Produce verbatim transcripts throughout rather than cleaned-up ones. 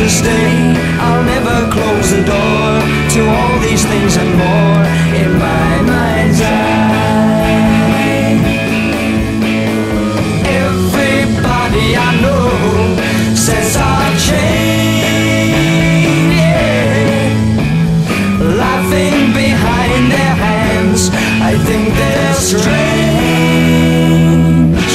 to stay. I'll never close the door to all these things and more in my mind's eye. Everybody I know says I'll change, yeah. Laughing behind their hands, I think they're strange.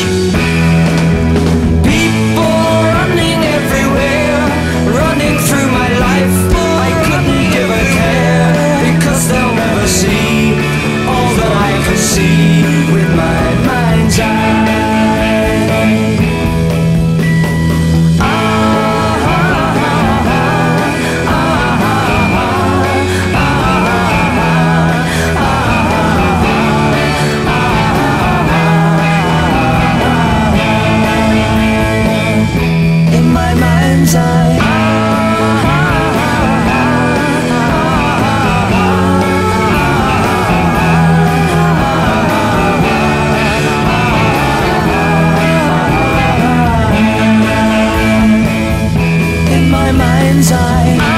People running everywhere, running through my life. I couldn't give a care, because they'll never see all that I can see with my mind's eye. In my mind's eye.